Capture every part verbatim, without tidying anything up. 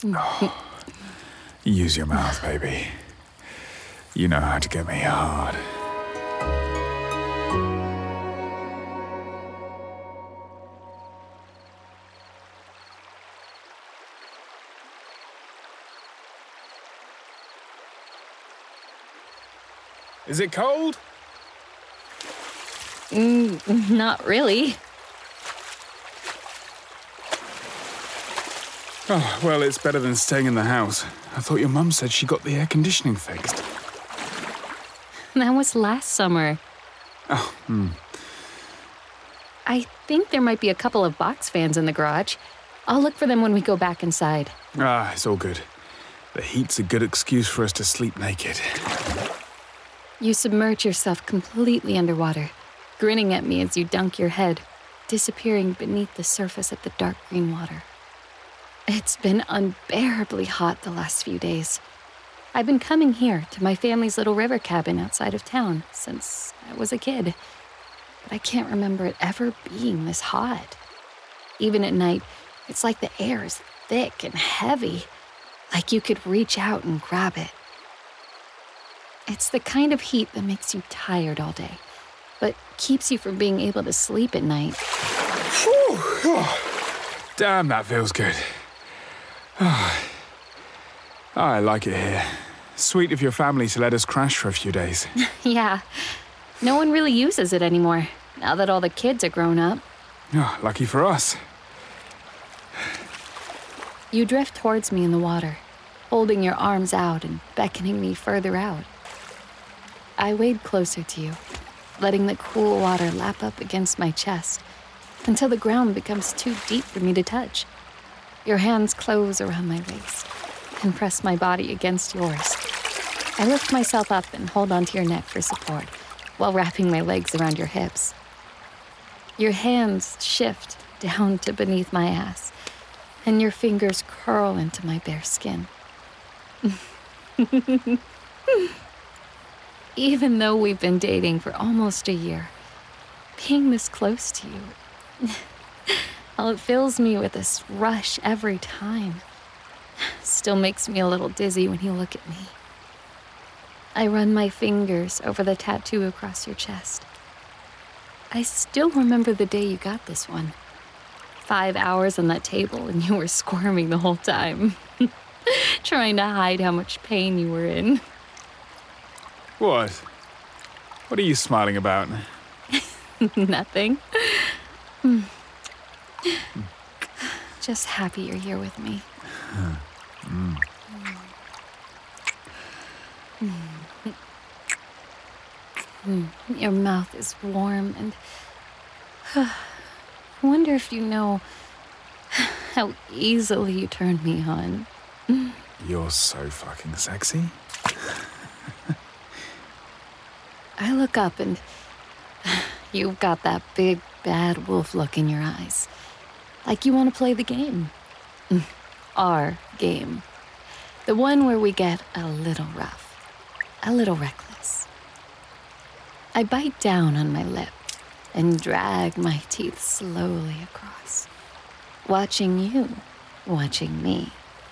Use your mouth, baby. You know how to get me hard. Is it cold? Mm, not really. Oh, well, it's better than staying in the house. I thought your mum said she got the air conditioning fixed. That was last summer. Oh, hmm. I think there might be a couple of box fans in the garage. I'll look for them when we go back inside. Ah, it's all good. The heat's a good excuse for us to sleep naked. You submerge yourself completely underwater, grinning at me as you dunk your head, disappearing beneath the surface of the dark green water. It's been unbearably hot the last few days. I've been coming here to my family's little river cabin outside of town since I was a kid, but I can't remember it ever being this hot. Even at night, it's like the air is thick and heavy, like you could reach out and grab it. It's the kind of heat that makes you tired all day, but keeps you from being able to sleep at night. Whew. Oh, damn, that feels good. Oh, I like it here. Sweet of your family to let us crash for a few days. Yeah, no one really uses it anymore, now that all the kids are grown up. Oh, lucky for us. You drift towards me in the water, holding your arms out and beckoning me further out. I wade closer to you, letting the cool water lap up against my chest until the ground becomes too deep for me to touch. Your hands close around my waist and press my body against yours. I lift myself up and hold onto your neck for support while wrapping my legs around your hips. Your hands shift down to beneath my ass, and your fingers curl into my bare skin. Even though we've been dating for almost a year, being this close to you, well, it fills me with this rush every time. Still makes me a little dizzy when you look at me. I run my fingers over the tattoo across your chest. I still remember the day you got this one. Five hours on that table and you were squirming the whole time, trying to hide how much pain you were in. What? What are you smiling about? Nothing. Just happy you're here with me. Mm. Mm. Your mouth is warm and I wonder if you know how easily you turn me on. You're so fucking sexy. I look up and you've got that big bad wolf look in your eyes. Like you want to play the game. Our game. The one where we get a little rough, a little reckless. I bite down on my lip and drag my teeth slowly across, watching you, watching me.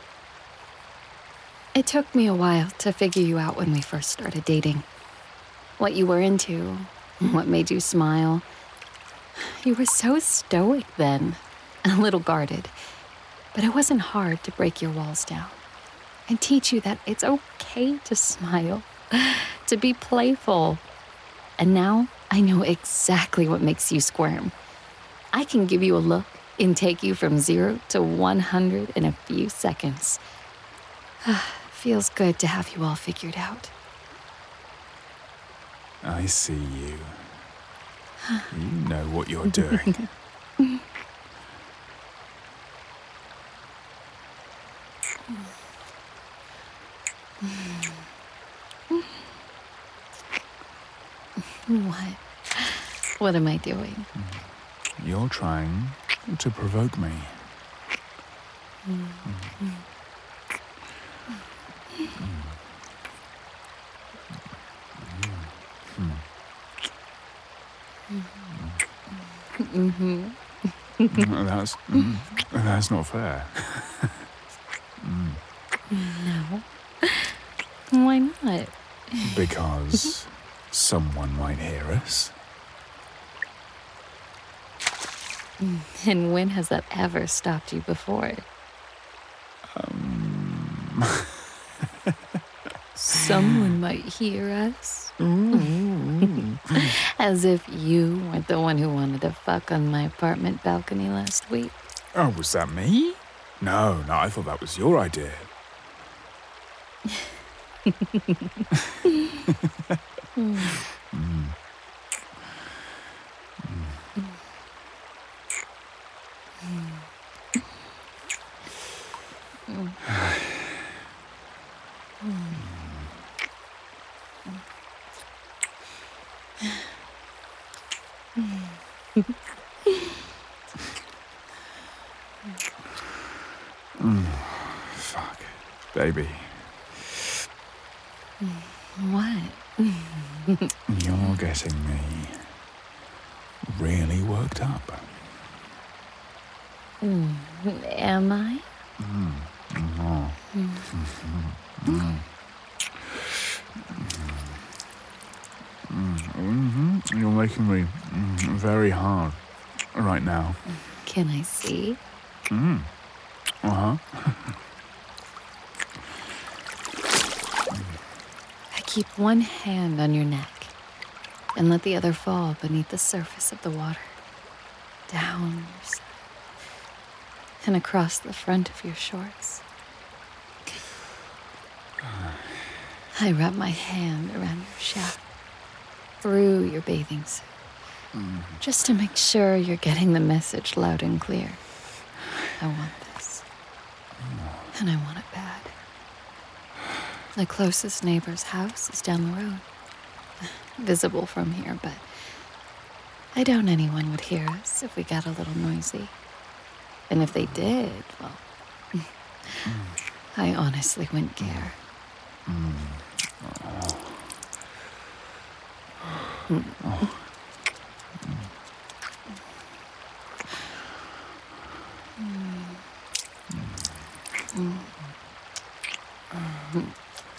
It took me a while to figure you out when we first started dating. What you were into, what made you smile. You were so stoic then, a little guarded, but it wasn't hard to break your walls down and teach you that it's okay to smile, to be playful. And now I know exactly what makes you squirm. I can give you a look and take you from zero to one hundred in a few seconds. Feels good to have you all figured out. I see you. You know what you're doing. What? What am I doing? You're trying to provoke me. Mm. Mm. Mm-hmm. That's mm, that's not fair. mm. What? Because someone might hear us. And when has that ever stopped you before? Um... Someone might hear us. Mm. As if you weren't the one who wanted to fuck on my apartment balcony last week. Oh, was that me? No, no, I thought that was your idea. mm. Mm. Mm, fuck. Baby. What? You're getting me really worked up. Mm, am I? Mm. Mm. Mm. Mm. Mm. Mm-hmm. You're making me mm, very hard right now. Can I see? Mm. Uh-huh. I keep one hand on your neck and let the other fall beneath the surface of the water, down your side, and across the front of your shorts. I wrap my hand around your shaft, through your bathing suit, mm. just to make sure you're getting the message loud and clear. I want this, mm. and I want it bad. The closest neighbor's house is down the road, visible from here, but I doubt anyone would hear us if we got a little noisy. And if they did, well, mm. I honestly wouldn't care. Mm. Oh. Mm. Oh. Mm. Mm. Mm.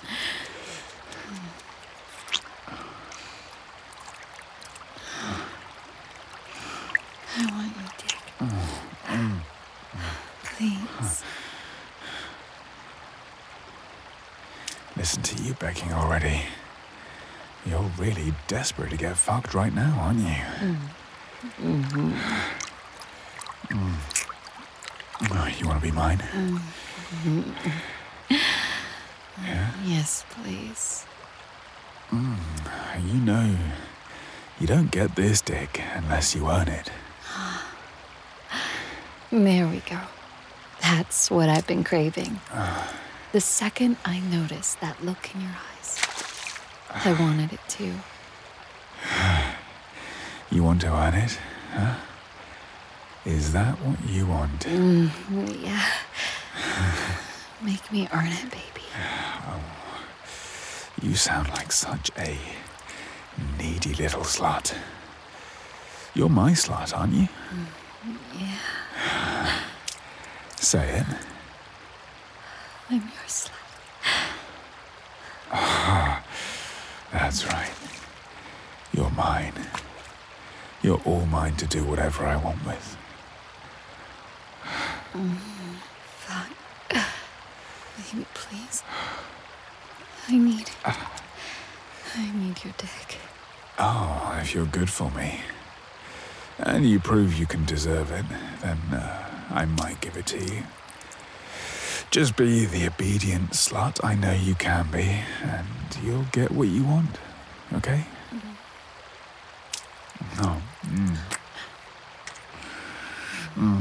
I want your dick. Mm. Please. Listen to you begging already. You're really desperate to get fucked right now, aren't you? Mm. Mm-hmm. Mm. Oh, you want to be mine? Mm-hmm. Yeah? Yes, please. Mm. You know, you don't get this dick unless you earn it. There we go. That's what I've been craving. Uh. The second I noticed that look in your eyes, I wanted it too. You want to earn it, huh? Is that what you want? Mm, yeah. Make me earn it, baby. Oh, you sound like such a needy little slut. You're my slut, aren't you? Mm, yeah. Say it. I'm your slut. Ah, that's right. You're mine. You're all mine to do whatever I want with. Mm, fuck. Baby, please. I need... I need your dick. Oh, if you're good for me, and you prove you can deserve it, then uh, I might give it to you. Just be the obedient slut I know you can be, and you'll get what you want, okay? Mm-hmm. Oh. Mm. Mm.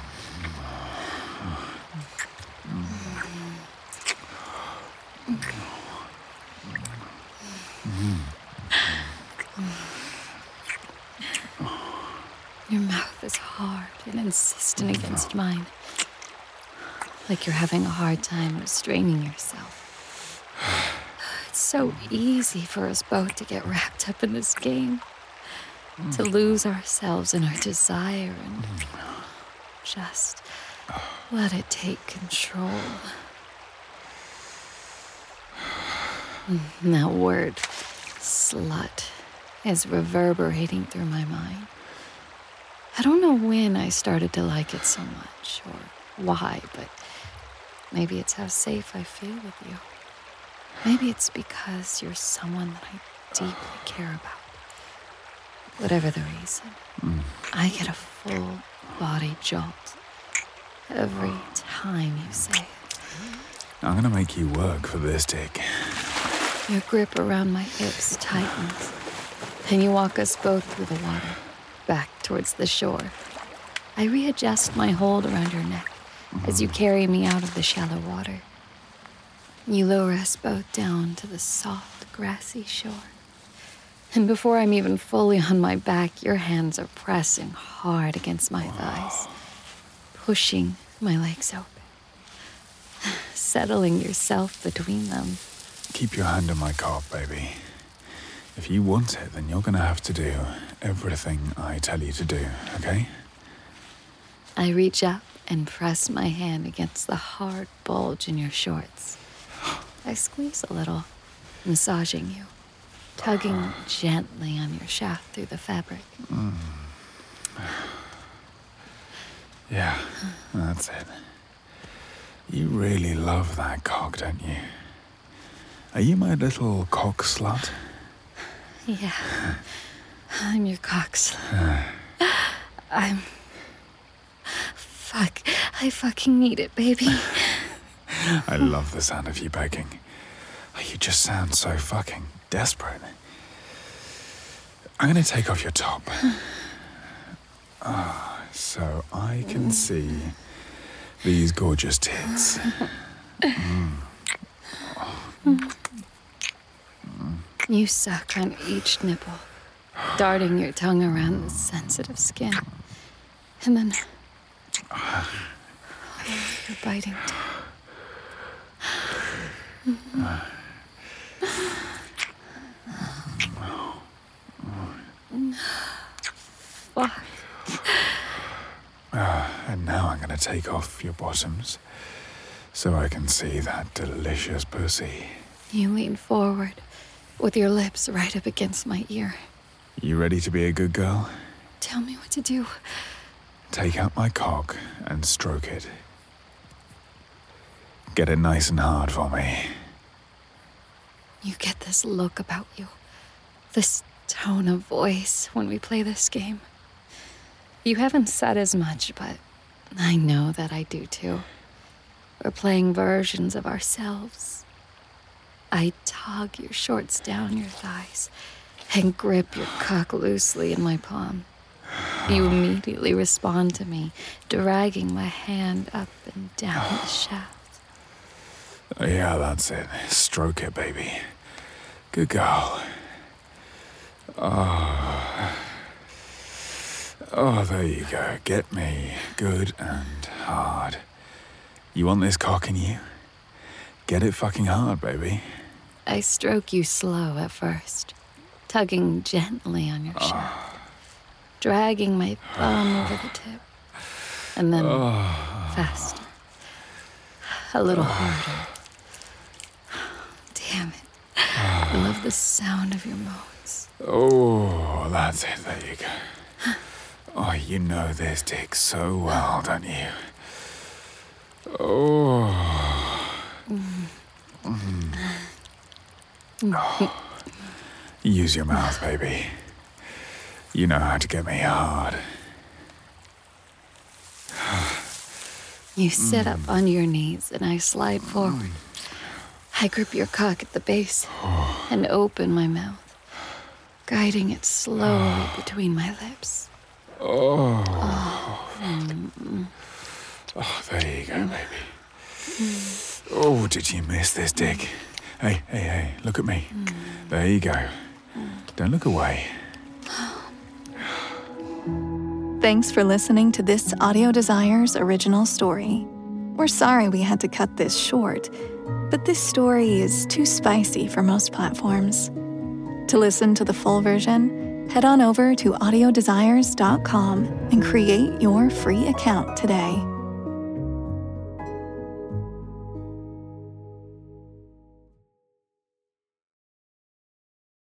Your mouth is hard and insistent against mine. Like you're having a hard time restraining yourself. It's so easy for us both to get wrapped up in this game. To lose ourselves in our desire and just let it take control. That word, slut, is reverberating through my mind. I don't know when I started to like it so much, or why, but maybe it's how safe I feel with you. Maybe it's because you're someone that I deeply care about. Whatever the reason, mm. I get a full body jolt every time you say it. I'm gonna make you work for this, Dick. Your grip around my hips tightens, and you walk us both through the water, back towards the shore. I readjust my hold around your neck mm. as you carry me out of the shallow water. You lower us both down to the soft, grassy shore. And before I'm even fully on my back, your hands are pressing hard against my thighs, pushing my legs open, settling yourself between them. Keep your hand on my cock, baby. If you want it, then you're gonna have to do everything I tell you to do, okay? I reach up and press my hand against the hard bulge in your shorts. I squeeze a little, massaging you, tugging gently on your shaft through the fabric. Mm. Yeah, that's it. You really love that cock, don't you? Are you my little cock slut? Yeah, I'm your cock slut. I'm... Fuck, I fucking need it, baby. I love the sound of you begging. You just sound so fucking desperate. I'm gonna take off your top. Ah, so I can see these gorgeous tits. Mm. Mm. You suck on each nipple, darting your tongue around the sensitive skin. And then oh, you're biting too. Mm-hmm. Fuck. Uh, and now I'm gonna take off your bottoms so I can see that delicious pussy. You lean forward with your lips right up against my ear. You ready to be a good girl? Tell me what to do. Take out my cock and stroke it. Get it nice and hard for me. You get this look about you, this tone of voice when we play this game. You haven't said as much, but I know that I do too. We're playing versions of ourselves. I tug your shorts down your thighs and grip your cock loosely in my palm. You immediately respond to me, dragging my hand up and down the shaft. Yeah, that's it. Stroke it, baby. Good girl. Oh. Oh, there you go. Get me good and hard. You want this cock in you? Get it fucking hard, baby. I stroke you slow at first, tugging gently on your shaft, oh. dragging my thumb over the tip, and then oh. faster, a little oh. harder. Damn it. Oh. I love the sound of your moans. Oh, that's it. There you go. Oh, you know this dick so well, don't you? Oh. Mm. Mm. Oh. Use your mouth, baby. You know how to get me hard. You sit mm. up on your knees and I slide forward. I grip your cock at the base oh. and open my mouth, guiding it slowly oh. between my lips. Oh. Oh. Mm. Oh, there you go, baby. Mm. Oh, did you miss this dick? Hey, hey, hey, look at me. Mm. There you go. Mm. Don't look away. Thanks for listening to this Audio Desires original story. We're sorry we had to cut this short, but this story is too spicy for most platforms. To listen to the full version, head on over to audio desires dot com and create your free account today.